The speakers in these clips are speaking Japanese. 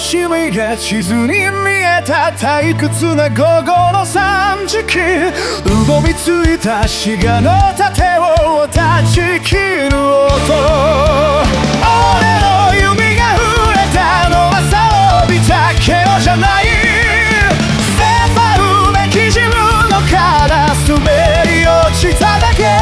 しみが地図に見えた退屈な午後の3時期、うごみついた滋賀の盾を断ち切る音、俺の弓が触れたのはさびたけどじゃない、迫るべき自分のから滑り落ちただけ、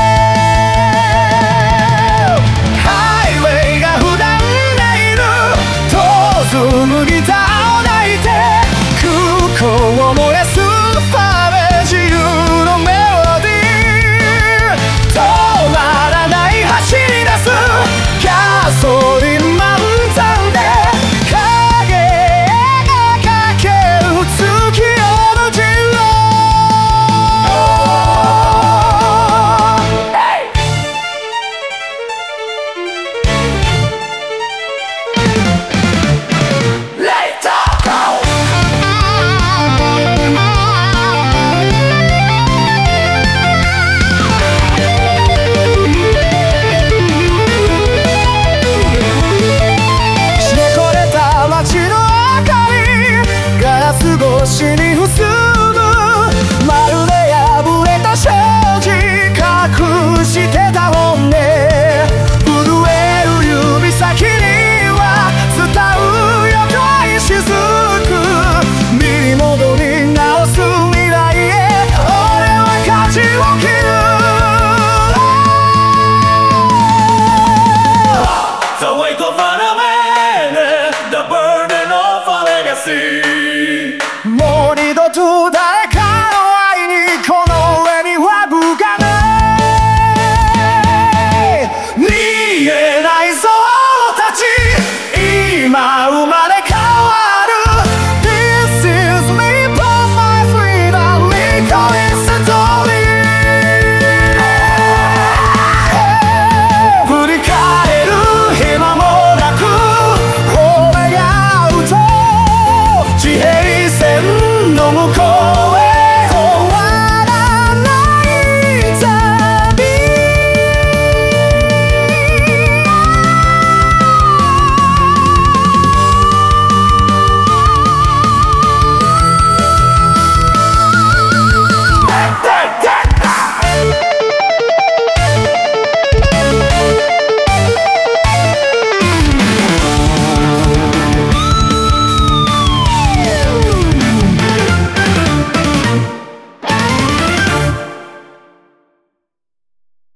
ハイウェイが普段ないる紡ぎたを抱いて空港を燃やすパーメ自由のメロディー、止まらない走り出すガソリン満タンで影がかける月夜の自由、少しに進むまるで破れた障子、隠してた本音、震える指先には伝うよ黒い雫、身に戻り直す未来へ俺は舵を切る、 The wake of an man, the burden of a legacy。 もう二度と誰かの愛にこの上には向かない逃げないぞたち今生まれ変わる This is me for my freedom recalling story 振り返る暇もなく褒め合うと地平線の向こう